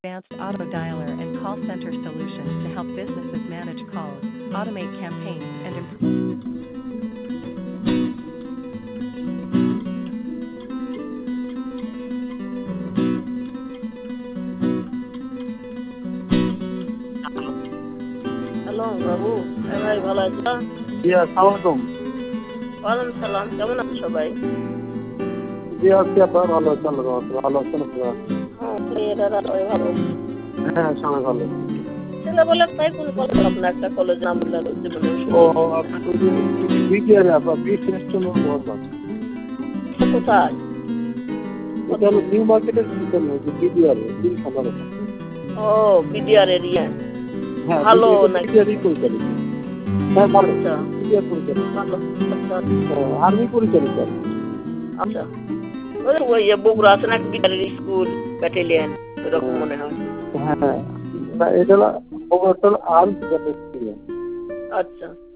advanced auto dialer and call center solutions to help businesses manage calls, automate campaigns, and improve. Hello বাবু, ভাই ভালো আছো? জি আসসালামাইকুম। ওয়ালাইকুম সালাম। কেমন আছো সবাই? জি আছি আপা, ভালো আছি, আল্লাহর রহমতে ভালো আছেন আপনারা? হ্যাঁ, ছেলেরা সবাই ভালো। হ্যাঁ সবাই ভালো। ছেলে বলে তাই কোন কলেজ আপনার একটা কলেজ নাম বললেন জীবনে ও শুনি। আপনি বিডিআর আপা বি সিস্টেম মোহাম্মদ। কোথায়? এটা হলো নিউ মার্কেটের ভিতরে যে বিডিআর বিল খামার। ও বিডিআর এরিয়া। হ্যাঁ ভালো নাকি? বিডিআরই পরিচালিত। হ্যাঁ ভালো। আচ্ছা বিডিআর পরিচালিত। ভালো। আচ্ছা আর্মি পরিচালিত। আচ্ছা। ওই বগুড়া আছে না বিডিআর স্কুল ব্যাটালিয়ন এরকম মনে হয়। হ্যাঁ না এটা হলো ওভারঅল আর্মস ব্যাটালিয়ন। আচ্ছা